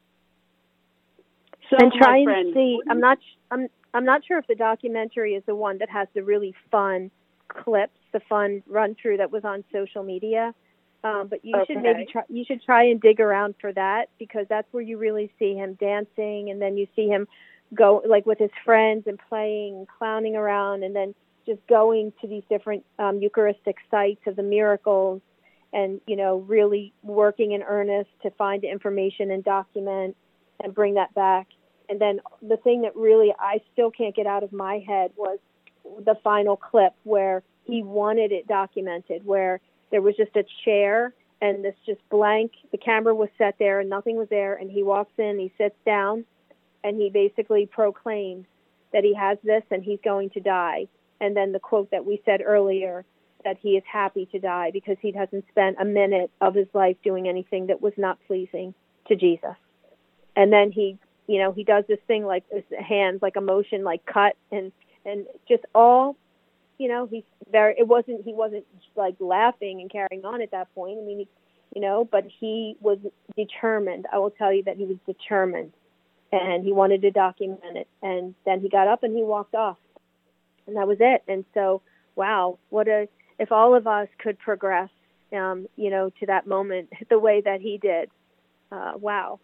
So, and try friend, and see. I'm not. I'm. I'm not sure if the documentary is the one that has the really fun clips, the fun run through that was on social media. Um, but you okay. should maybe try. You should try and dig around for that, because that's where you really see him dancing, and then you see him go like with his friends and playing, clowning around, and then just going to these different um, Eucharistic sites of the miracles, and you know, really working in earnest to find information and document and bring that back. And then the thing that really I still can't get out of my head was the final clip where he wanted it documented, where there was just a chair and this just blank, the camera was set there and nothing was there, and he walks in, he sits down, and he basically proclaims that he has this and he's going to die. And then the quote that we said earlier, that he is happy to die because he hasn't spent a minute of his life doing anything that was not pleasing to Jesus. And then he, you know, he does this thing like his hands, like a motion, like cut, and, and just all, you know, he's very, it wasn't, he wasn't like laughing and carrying on at that point. I mean, he, you know, but he was determined. I will tell you that he was determined, and he wanted to document it. And then he got up and he walked off, and that was it. And so, wow, what a, if all of us could progress, um, you know, to that moment the way that he did, uh, wow.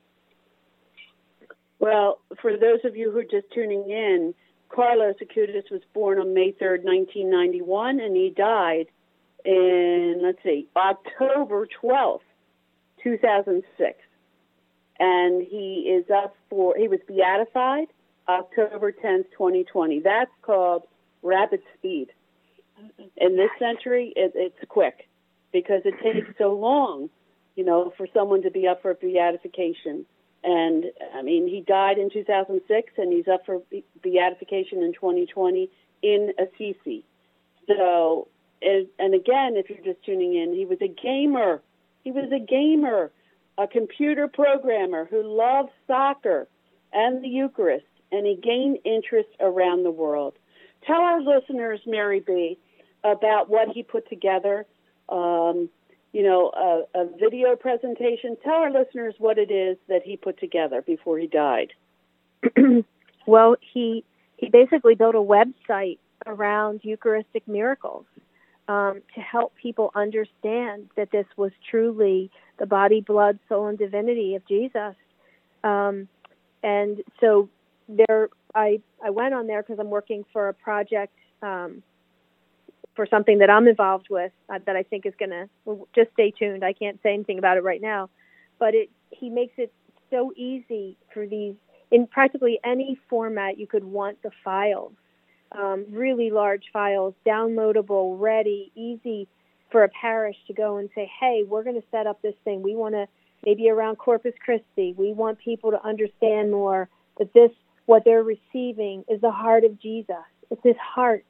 Well, for those of you who are just tuning in, Carlos Acutis was born on May third, nineteen ninety-one, and he died in, let's see, October twelfth, two thousand six. And he is up for, he was beatified October tenth, twenty twenty. That's called rapid speed. In this century, it, it's quick because it takes so long, you know, for someone to be up for beatification. And, I mean, he died in two thousand six, and he's up for beatification in twenty twenty in Assisi. So, and, and again, if you're just tuning in, he was a gamer. He was a gamer, a computer programmer who loved soccer and the Eucharist, and he gained interest around the world. Tell our listeners, Mary B., about what he put together, um, you know, a, a video presentation. Tell our listeners what it is that he put together before he died. Well, he he basically built a website around Eucharistic miracles um, to help people understand that this was truly the body, blood, soul, and divinity of Jesus. Um, and so there, I, I went on there because I'm working for a project um, for something that I'm involved with uh, that I think is going to, well, just stay tuned. I can't say anything about it right now. But it, he makes it so easy for these, in practically any format you could want the files, um, really large files, downloadable, ready, easy for a parish to go and say, hey, we're going to set up this thing. We want to, maybe around Corpus Christi, we want people to understand more that this, what they're receiving is the heart of Jesus. It's his heart.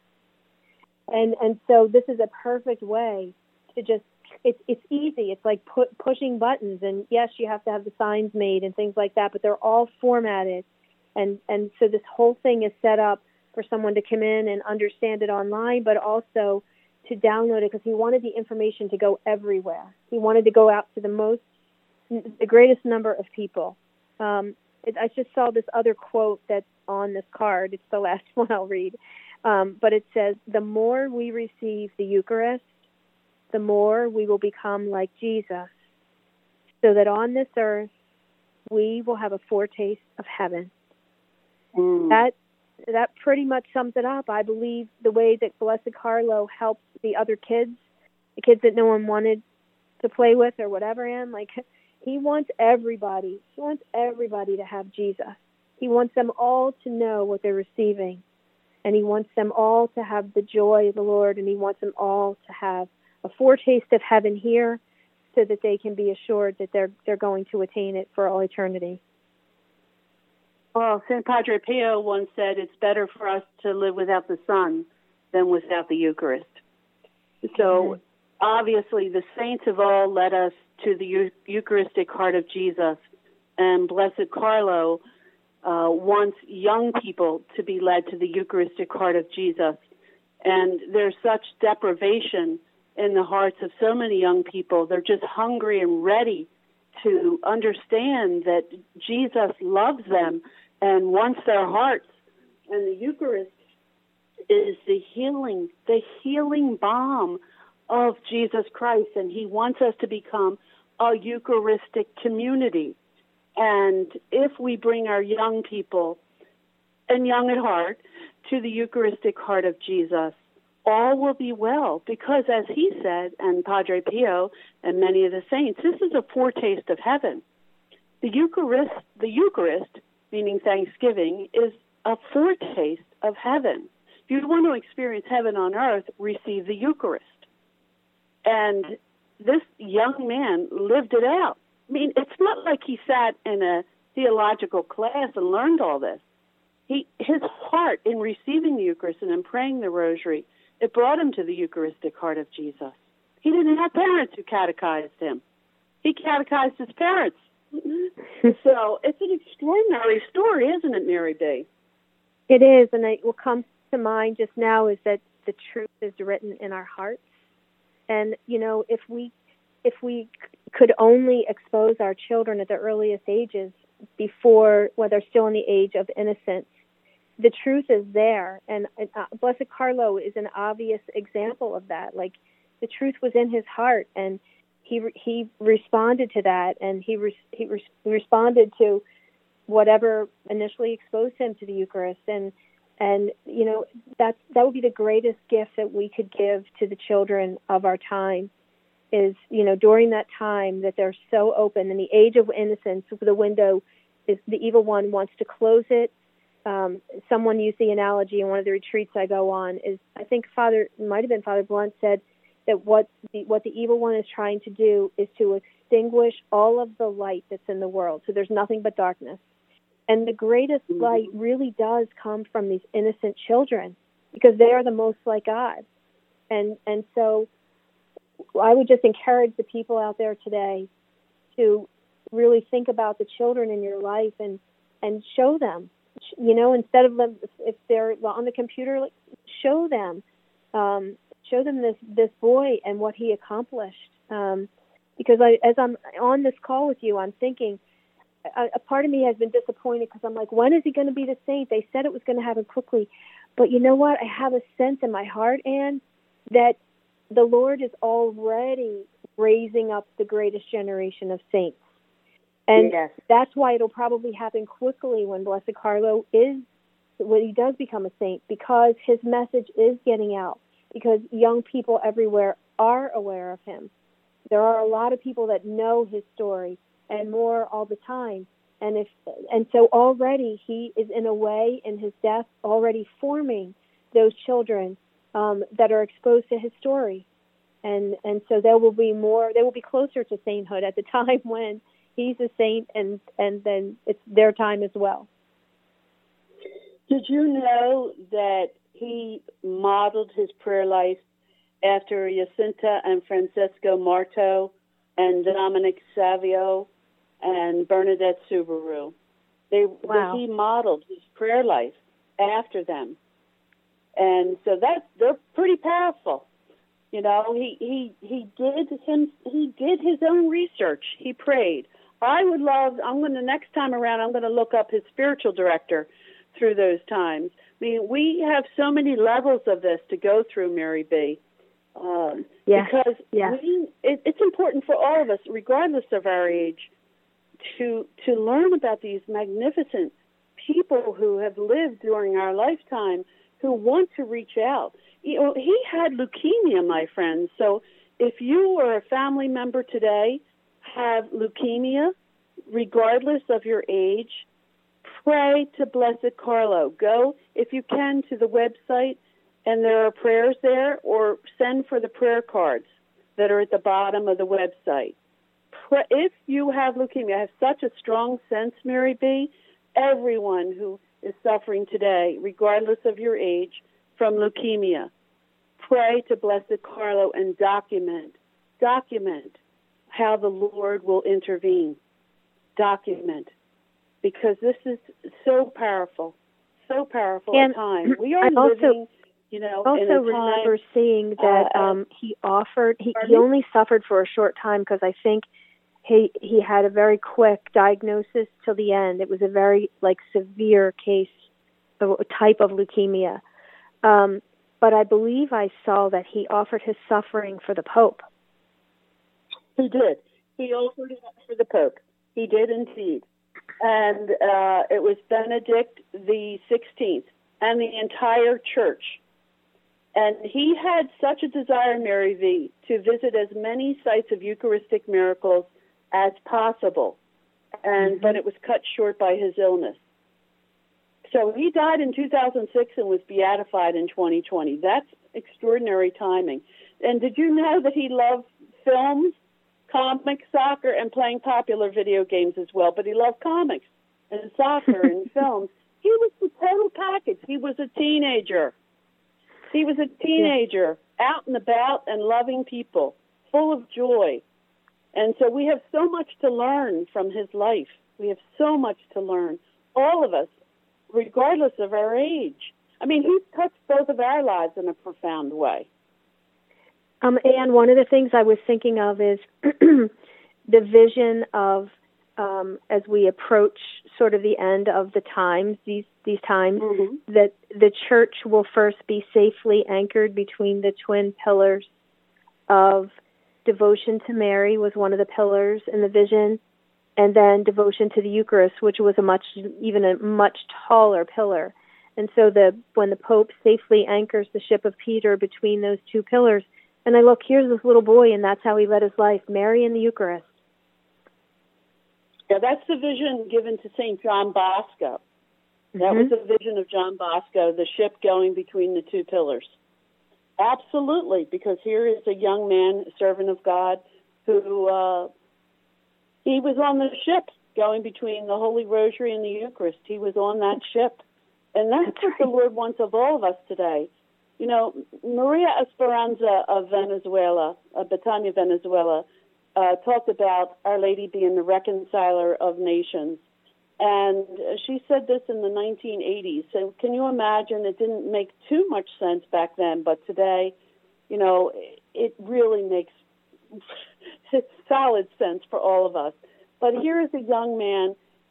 And and so this is a perfect way to just, it's it's easy. It's like put, pushing buttons. And yes, you have to have the signs made and things like that, but they're all formatted. And, and so this whole thing is set up for someone to come in and understand it online, but also to download it because he wanted the information to go everywhere. He wanted to go out to the most, the greatest number of people. Um, it, I just saw this other quote that's on this card. It's the last one I'll read. Um, but it says, the more we receive the Eucharist, the more we will become like Jesus, so that on this earth, we will have a foretaste of heaven. Mm. That that pretty much sums it up. I believe the way that Blessed Carlo helped the other kids, the kids that no one wanted to play with or whatever, and like he wants everybody, he wants everybody to have Jesus. He wants them all to know what they're receiving. And he wants them all to have the joy of the Lord, and he wants them all to have a foretaste of heaven here so that they can be assured that they're they're going to attain it for all eternity. Well, Saint Padre Pio once said, it's better for us to live without the Son than without the Eucharist. So mm-hmm. obviously the saints have all led us to the Eucharistic heart of Jesus, and Blessed Carlo Uh, wants young people to be led to the Eucharistic heart of Jesus. And there's such deprivation in the hearts of so many young people. They're just hungry and ready to understand that Jesus loves them and wants their hearts. And the Eucharist is the healing, the healing balm of Jesus Christ. And he wants us to become a Eucharistic community. And if we bring our young people, and young at heart, to the Eucharistic heart of Jesus, all will be well. Because as he said, and Padre Pio and many of the saints, this is a foretaste of heaven. The Eucharist, the Eucharist, meaning Thanksgiving, is a foretaste of heaven. If you want to experience heaven on earth, receive the Eucharist. And this young man lived it out. I mean, it's not like he sat in a theological class and learned all this. He, his heart in receiving the Eucharist and in praying the Rosary, it brought him to the Eucharistic heart of Jesus. He didn't have parents who catechized him. He catechized his parents. So it's an extraordinary story, isn't it, Mary B? It is, and it, what comes to mind just now is that the truth is written in our hearts. And, you know, if we if we could only expose our children at the earliest ages before, well, they're still in the age of innocence, the truth is there. And uh, Blessed Carlo is an obvious example of that. Like, the truth was in his heart, and he he responded to that, and he re- he re- responded to whatever initially exposed him to the Eucharist. And, and you know, that's, that would be the greatest gift that we could give to the children of our time. Is, you know, during that time that they're so open, in the age of innocence, the window is, the evil one wants to close it. Um, someone used the analogy in one of the retreats I go on, is, I think Father, it might have been Father Blunt said that what the, what the evil one is trying to do is to extinguish all of the light that's in the world. So there's nothing but darkness. And the greatest mm-hmm. light really does come from these innocent children, because they are the most like God. And, and so I would just encourage the people out there today to really think about the children in your life and, and show them, you know, instead of them, if they're on the computer, like, show them, um, show them this, this boy and what he accomplished. Um, because I, as I'm on this call with you, I'm thinking, a, a part of me has been disappointed because I'm like, when is he going to be the saint? They said it was going to happen quickly. But you know what? I have a sense in my heart, Anne, that the Lord is already raising up the greatest generation of saints. And yes. that's why it'll probably happen quickly when Blessed Carlo is, when he does become a saint, because his message is getting out, because young people everywhere are aware of him. There are a lot of people that know his story, and more all the time. And if and so already he is, in a way, in his death, already forming those children um, that are exposed to his story. And and so there will be more, they will be closer to sainthood at the time when he's a saint, and, and then it's their time as well. Did you know that he modeled his prayer life after Jacinta and Francesco Marto and Dominic Savio and Bernadette Subaru? They, wow. He modeled his prayer life after them. And so that they're pretty powerful. You know, he, he, he did him he did his own research. He prayed. I would love, I'm going to, next time around, I'm going to look up his spiritual director through those times. I mean, we have so many levels of this to go through, Mary B. Um, yes. Because yes. we, it, it's important for all of us, regardless of our age, to to learn about these magnificent people who have lived during our lifetime, who want to reach out. You know, he had leukemia, my friends. So if you or a family member today have leukemia, regardless of your age, pray to Blessed Carlo. Go, if you can, to the website, and there are prayers there, or send for the prayer cards that are at the bottom of the website. If you have leukemia, I have such a strong sense, Mary B., everyone who is suffering today, regardless of your age, from leukemia, pray to Blessed Carlo and document, document how the Lord will intervene. Document. Because this is so powerful, so powerful and a time. We are I also, living, you know, also in a time, remember seeing that uh, um, he offered, he, pardon he me? only suffered for a short time, because I think he he had a very quick diagnosis till the end. It was a very, like, severe case, a type of leukemia. Um, but I believe I saw that he offered his suffering for the Pope. He did. He offered it for the Pope. He did indeed. And uh, it was Benedict the sixteenth and the entire church. And he had such a desire, Mary V., to visit as many sites of Eucharistic miracles as possible. And Mm-hmm. but it was cut short by his illness. So he died in two thousand six and was beatified in twenty twenty. That's extraordinary timing. And did you know that he loved films, comics, soccer, and playing popular video games as well? But he loved comics and soccer and films. He was the total package. He was a teenager. He was a teenager, yeah. out and about and loving people, full of joy. And so we have so much to learn from his life. We have so much to learn, all of us, regardless of our age. I mean, he's touched both of our lives in a profound way. Um, and one of the things I was thinking of is the vision of, um, as we approach sort of the end of the times, these these times, mm-hmm. that the church will first be safely anchored between the twin pillars of devotion to Mary was one of the pillars in the vision, and then devotion to the Eucharist, which was a much, even a much taller pillar. And so the when the Pope safely anchors the ship of Peter between those two pillars, and I look, here's this little boy, and that's how he led his life, Mary and the Eucharist. Yeah, that's the vision given to Saint John Bosco. That mm-hmm. was the vision of John Bosco, the ship going between the two pillars. Absolutely, because here is a young man, a servant of God, who uh, he was on the ship going between the Holy Rosary and the Eucharist. He was on that ship. And that's, that's what right. the Lord wants of all of us today. You know, Maria Esperanza of Venezuela, of Betania, Venezuela, uh, talked about Our Lady being the reconciler of nations. And she said this in the nineteen eighties. So can you imagine? It didn't make too much sense back then, but today, you know, it really makes solid sense for all of us. But here is a young man.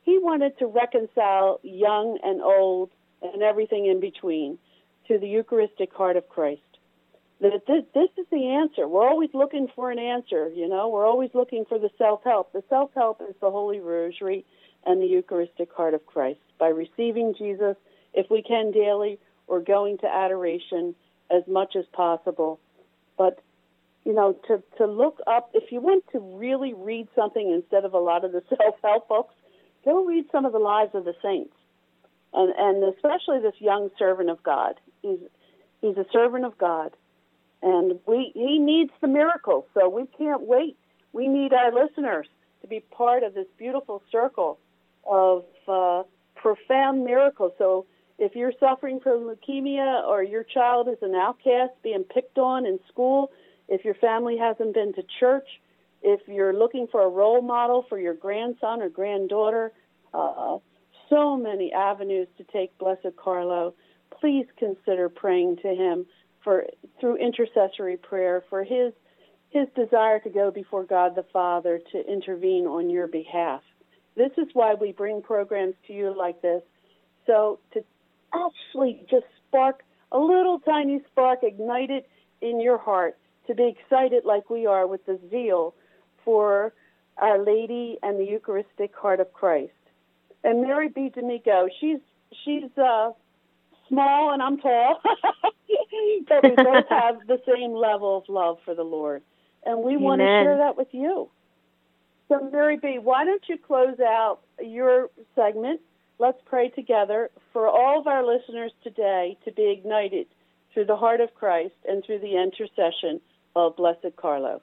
he wanted to reconcile young and old and everything in between to the Eucharistic heart of Christ. That this, this is the answer. We're always looking for an answer, you know. We're always looking for the self-help. The self-help is the Holy Rosary and the Eucharistic heart of Christ. By receiving Jesus, if we can daily, or going to adoration as much as possible. But, you know, to, to look up, if you want to really read something instead of a lot of the self-help books, go read some of the lives of the saints. And, and especially this young servant of God. He's, he's a servant of God. And we he needs the miracle, so we can't wait. We need our listeners to be part of this beautiful circle of uh, profound miracles. So if you're suffering from leukemia, or your child is an outcast being picked on in school, if your family hasn't been to church, if you're looking for a role model for your grandson or granddaughter, uh, so many avenues to take Blessed Carlo. Please consider praying to him for through intercessory prayer for his his desire to go before God the Father to intervene on your behalf. This is why we bring programs to you like this, so to actually just spark a little tiny spark, ignite it in your heart to be excited like we are with the zeal for Our Lady and the Eucharistic heart of Christ. And Mary B. D'Amico, she's she's uh, small and I'm tall, but we both have the same level of love for the Lord. And we Amen. Want to share that with you. So Mary B., why don't you close out your segment? Let's pray together for all of our listeners today to be ignited through the heart of Christ and through the intercession of Blessed Carlos.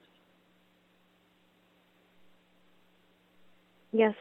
Yes,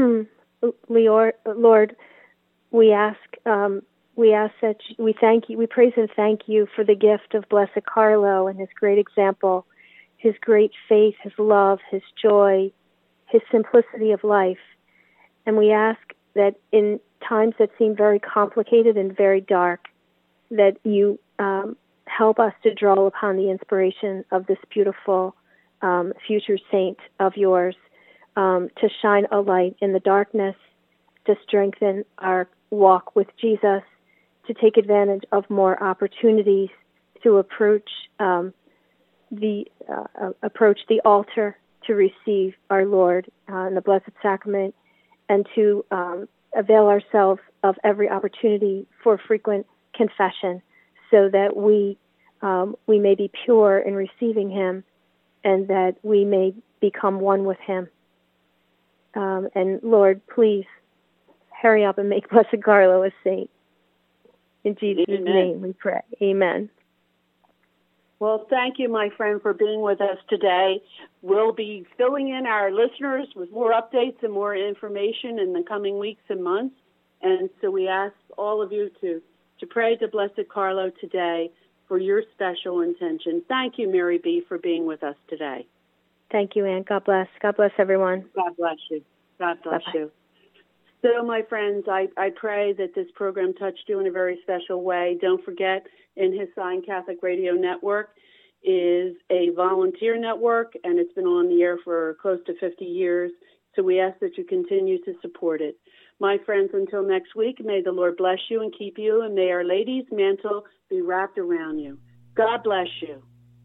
Lord, we ask, um, we ask that you, we thank you, we praise and thank you for the gift of Blessed Carlo and his great example, his great faith, his love, his joy, his simplicity of life. And we ask that in times that seem very complicated and very dark, that you um, help us to draw upon the inspiration of this beautiful um, future saint of yours, um, to shine a light in the darkness, to strengthen our walk with Jesus, to take advantage of more opportunities to approach um, the uh, approach the altar to receive our Lord uh, in the Blessed Sacrament, and to um, avail ourselves of every opportunity for frequent confession, so that we um, we may be pure in receiving him, and that we may become one with him. Um, and Lord, please hurry up and make Blessed Carlo a saint. In Jesus' Amen. Name we pray. Amen. Well, thank you, my friend, for being with us today. We'll be filling in our listeners with more updates and more information in the coming weeks and months. And so we ask all of you to, to pray to Blessed Carlo today for your special intention. Thank you, Mary B., for being with us today. Thank you, Ann. God bless. God bless everyone. God bless you. God bless Bye-bye. you. So, my friends, I, I pray that this program touched you in a very special way. Don't forget, In His Sign Catholic Radio Network is a volunteer network, and it's been on the air for close to fifty years. So we ask that you continue to support it. My friends, until next week, may the Lord bless you and keep you, and may Our Lady's mantle be wrapped around you. God bless you.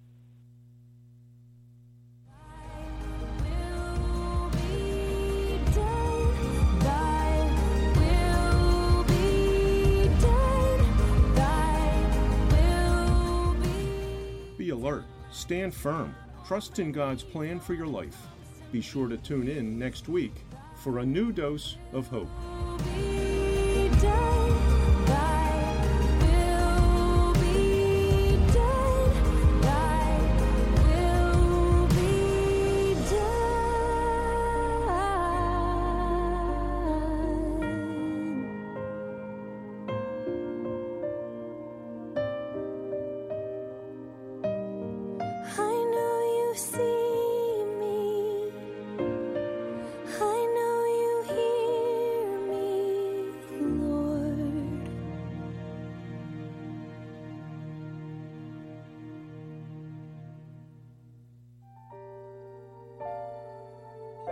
Be alert, stand firm, trust in God's plan for your life. Be sure to tune in next week for a new dose of hope.